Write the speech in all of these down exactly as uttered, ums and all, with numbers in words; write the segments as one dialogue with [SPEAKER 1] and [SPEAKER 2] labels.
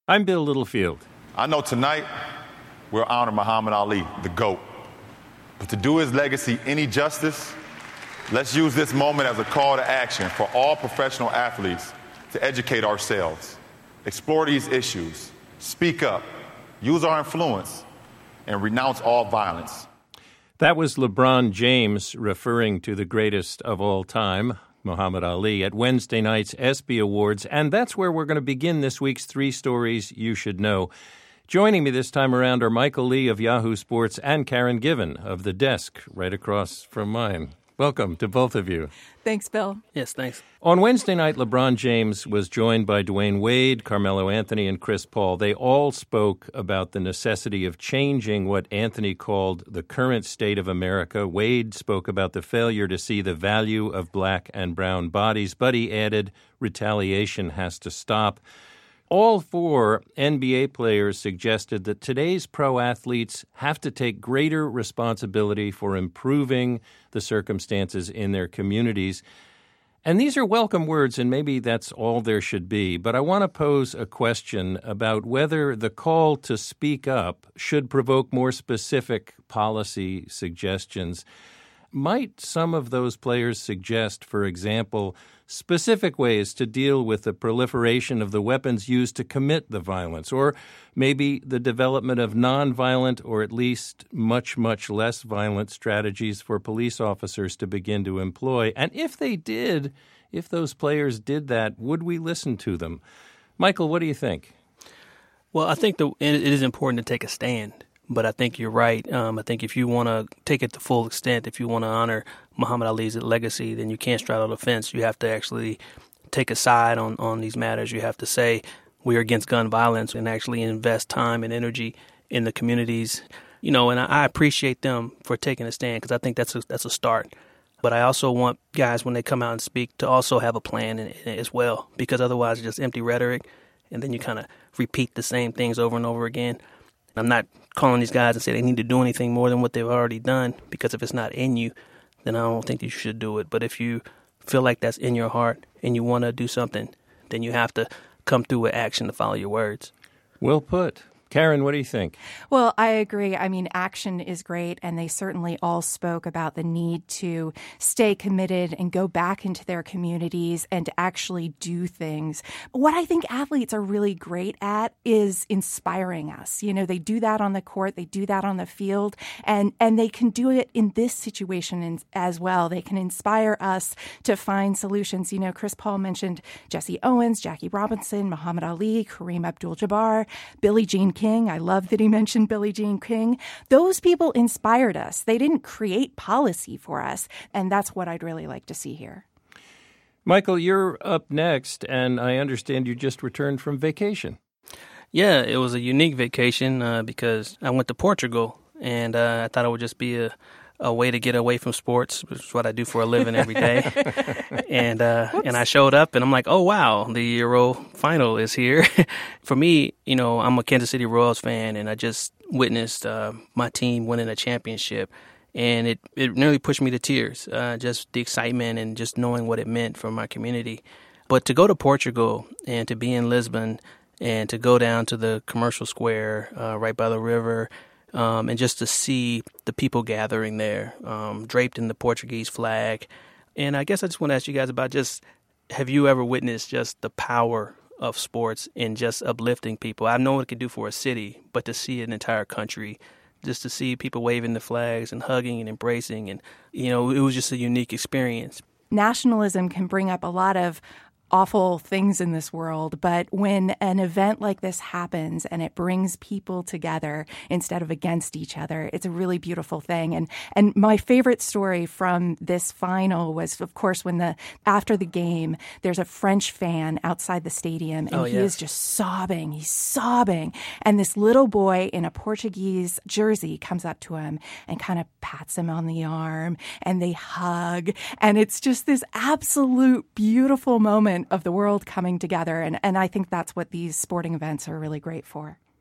[SPEAKER 1] I'm Bill Littlefield.
[SPEAKER 2] I know tonight we'll honor Muhammad Ali, the GOAT. But to do his legacy any justice, let's use this moment as a call to action for all professional athletes to educate ourselves, explore these issues, speak up, use our influence, and renounce all violence.
[SPEAKER 1] That was LeBron James referring to the greatest of all time, Muhammad Ali, at Wednesday night's ESPY Awards. And that's where we're going to begin this week's Three Stories You Should Know. Joining me this time around are Michael Lee of Yahoo Sports and Karen Given of The Desk, right across from mine. Welcome to both of you.
[SPEAKER 3] Thanks, Bill.
[SPEAKER 4] Yes, thanks.
[SPEAKER 1] On Wednesday night, LeBron James was joined by Dwayne Wade, Carmelo Anthony, and Chris Paul. They all spoke about the necessity of changing what Anthony called the current state of America. Wade spoke about the failure to see the value of black and brown bodies, but he added retaliation has to stop. All four N B A players suggested that today's pro athletes have to take greater responsibility for improving the circumstances in their communities. And these are welcome words, and maybe that's all there should be. But I want to pose a question about whether the call to speak up should provoke more specific policy suggestions. Might some of those players suggest, for example, specific ways to deal with the proliferation of the weapons used to commit the violence, or maybe the development of nonviolent or at least much, much less violent strategies for police officers to begin to employ? And if they did, if those players did that, would we listen to them? Michael, what do you think?
[SPEAKER 4] Well, I think the, it is important to take a stand. But I think you're right. Um, I think if you want to take it to full extent, if you want to honor Muhammad Ali's legacy, then you can't straddle the fence. You have to actually take a side on, on these matters. You have to say we are against gun violence and actually invest time and energy in the communities. You know, and I, I appreciate them for taking a stand because I think that's a, that's a start. But I also want guys, when they come out and speak, to also have a plan in, in as well, because otherwise it's just empty rhetoric, and then you kind of repeat the same things over and over again. I'm not calling these guys and say they need to do anything more than what they've already done, because if it's not in you, then I don't think you should do it. But if you feel like that's in your heart and you want to do something, then you have to come through with action to follow your words.
[SPEAKER 1] Well put. Karen, what do you think?
[SPEAKER 3] Well, I agree. I mean, action is great, and they certainly all spoke about the need to stay committed and go back into their communities and to actually do things. What I think athletes are really great at is inspiring us. You know, they do that on the court, they do that on the field, and, and they can do it in this situation as well. They can inspire us to find solutions. You know, Chris Paul mentioned Jesse Owens, Jackie Robinson, Muhammad Ali, Kareem Abdul-Jabbar, Billie Jean King. I love that he mentioned Billie Jean King. Those people inspired us. They didn't create policy for us, and that's what I'd really like to see here.
[SPEAKER 1] Michael, you're up next, and I understand you just returned from vacation.
[SPEAKER 4] Yeah, it was a unique vacation uh, because I went to Portugal, and uh, I thought it would just be a a way to get away from sports, which is what I do for a living every day. and uh, and I showed up, and I'm like, oh, wow, the Euro final is here. For me, you know, I'm a Kansas City Royals fan, and I just witnessed uh, my team winning a championship. And it, it nearly pushed me to tears, uh, just the excitement and just knowing what it meant for my community. But to go to Portugal and to be in Lisbon and to go down to the commercial square uh, right by the river, Um, and just to see the people gathering there, um, draped in the Portuguese flag. And I guess I just want to ask you guys about just, have you ever witnessed just the power of sports in just uplifting people? I know what it can do for a city, but to see an entire country, just to see people waving the flags and hugging and embracing, and, you know, it was just a unique experience.
[SPEAKER 3] Nationalism can bring up a lot of awful things in this world, but when an event like this happens and it brings people together instead of against each other, it's a really beautiful thing. And and my favorite story from this final was, of course, when the after the game, there's a French fan outside the stadium, and
[SPEAKER 4] oh,
[SPEAKER 3] he
[SPEAKER 4] yes.
[SPEAKER 3] is just sobbing. He's sobbing. And this little boy in a Portuguese jersey comes up to him and kind of pats him on the arm, and they hug. And it's just this absolute beautiful moment of the world coming together. And, and I think that's what these sporting events are really great for.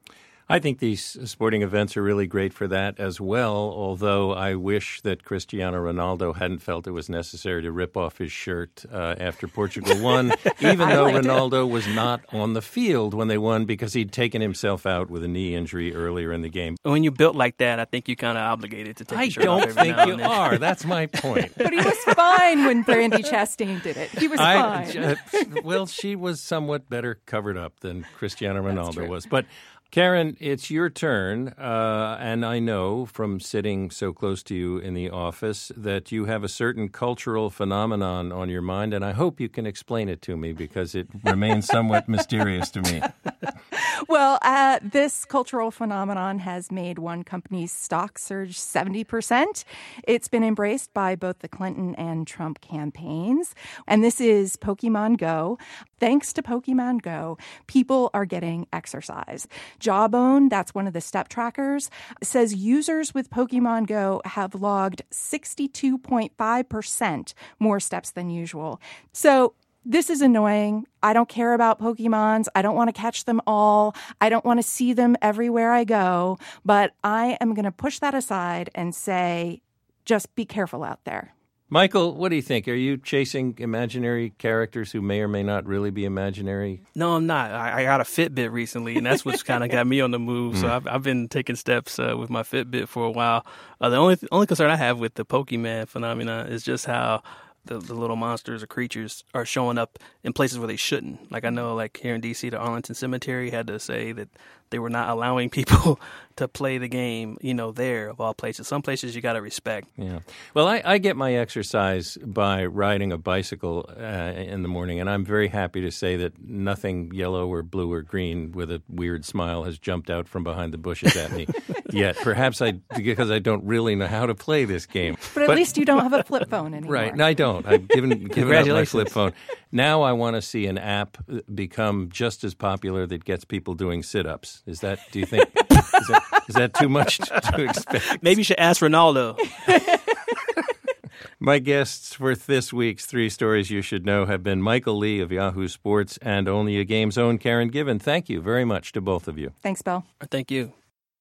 [SPEAKER 1] I think these sporting events are really great for that as well, although I wish that Cristiano Ronaldo hadn't felt it was necessary to rip off his shirt uh, after Portugal won, even though Ronaldo it. was not on the field when they won because he'd taken himself out with a knee injury earlier in the game.
[SPEAKER 4] When you built like that, I think you're kind of obligated to take
[SPEAKER 1] I
[SPEAKER 4] your shirt off
[SPEAKER 1] don't
[SPEAKER 4] every
[SPEAKER 1] think
[SPEAKER 4] now
[SPEAKER 1] you
[SPEAKER 4] and then.
[SPEAKER 1] are. That's my point.
[SPEAKER 3] But he was fine when Brandi Chastain did it. He was
[SPEAKER 1] I,
[SPEAKER 3] fine.
[SPEAKER 1] Uh, well, she was somewhat better covered up than Cristiano Ronaldo was. But Karen, it's your turn, uh, and I know from sitting so close to you in the office that you have a certain cultural phenomenon on your mind, and I hope you can explain it to me because it remains somewhat mysterious to me.
[SPEAKER 3] Well, uh, this cultural phenomenon has made one company's stock surge seventy percent. It's been embraced by both the Clinton and Trump campaigns, and this is Pokemon Go. Thanks to Pokemon Go, people are getting exercise. Jawbone, that's one of the step trackers, says users with Pokemon Go have logged sixty-two point five percent more steps than usual. So this is annoying. I don't care about Pokemons. I don't want to catch them all. I don't want to see them everywhere I go. But I am going to push that aside and say, just be careful out there.
[SPEAKER 1] Michael, what do you think? Are you chasing imaginary characters who may or may not really be imaginary?
[SPEAKER 4] No, I'm not. I, I got a Fitbit recently, and that's what's kind of got me on the move. Mm. So I've, I've been taking steps uh, with my Fitbit for a while. Uh, the only only concern I have with the Pokemon phenomenon is just how the, the little monsters or creatures are showing up in places where they shouldn't. Like I know, like here in D C, the Arlington Cemetery had to say that they were not allowing people to play the game, you know, there of all places. Some places you got to respect.
[SPEAKER 1] Yeah. Well, I, I get my exercise by riding a bicycle uh, in the morning, and I'm very happy to say that nothing yellow or blue or green with a weird smile has jumped out from behind the bushes at me yet. Perhaps I because I don't really know how to play this game.
[SPEAKER 3] But at but, least you don't have a flip phone anymore.
[SPEAKER 1] Right. No, I don't. I've given, given up my flip phone. Now I want to see an app become just as popular that gets people doing sit-ups. Is that, do you think, is that, is that too much to, to expect?
[SPEAKER 4] Maybe you should ask Ronaldo.
[SPEAKER 1] My guests for this week's Three Stories You Should Know have been Michael Lee of Yahoo Sports and Only a Game's own Karen Given. Thank you very much to both of you.
[SPEAKER 3] Thanks, Bill.
[SPEAKER 4] Thank you.